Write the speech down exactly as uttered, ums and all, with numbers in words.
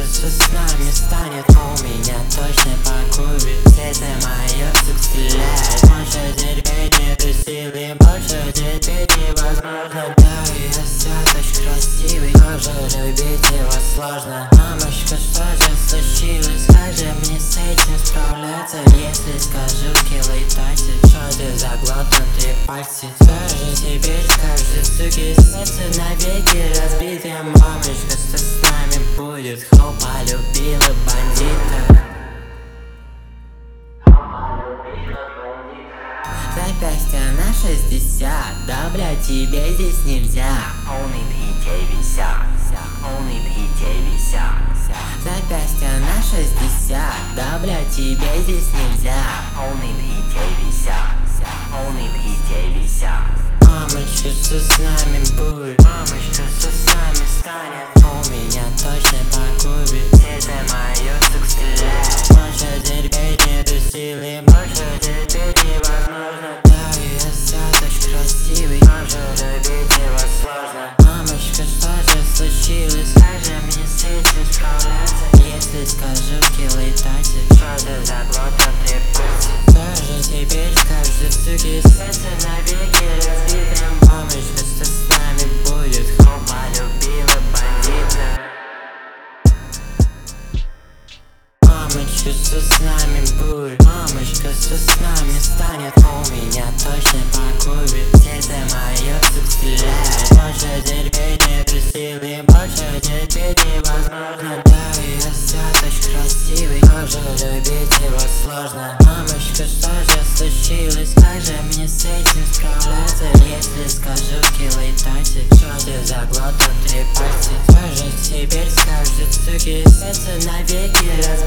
что с нами станет, у меня точно погубит. Сердце мое вдруг стреляет. Больше терпеть нету силы, больше терпеть невозможно. Да, я достаточно красивый, тоже любить его сложно. Мамочка, что же случилось? Как же мне с этим справляться? Если скажу килойтайте, что ты заглотнутые пальцы? Скажи теперь, скажи, суки, сердце навеки разбитое. Мамочка, что с нами будет? Хоу, полюбила бандита. Запястье на шестьдесят, да, блядь, тебе здесь нельзя. Полный питей висят, полный питей висят. Запястье на шестьдесят, да, блядь, тебе здесь нельзя. Полный питей висят, полный питей висят. Мамочка, что с нами будет? Мамочка, что с нами станет? У меня точно погубит. Сердце мое вдруг стреляет. Больше терпеть нету силы, больше терпеть невозможно. Да, я достаточно красивый, тоже любить его сложно. Мамочка, что же случилось? Как же мне с этим справляться? Если скажу килойтайте, что ты заглотнутые пальцы? Тоже теперь скажи, суки, сердце навеки разбитым. Мамочка, что с нами будет? Хоу, полюбила бандита. Мамочка, что с нами будет? Мамочка, что с нами станет? У меня точно погубит. Сердце мое вдруг стреляет. Больше терпеть нету силы, больше терпеть невозможно. Да, я достаточно красивый, тоже любить его сложно. Мамочка, что же случилось? Как же мне с этим справляться? Если скажу килойтайте, что ты заглотнутые пальцы? Тоже теперь скажет, суки, сердце навеки разбитое.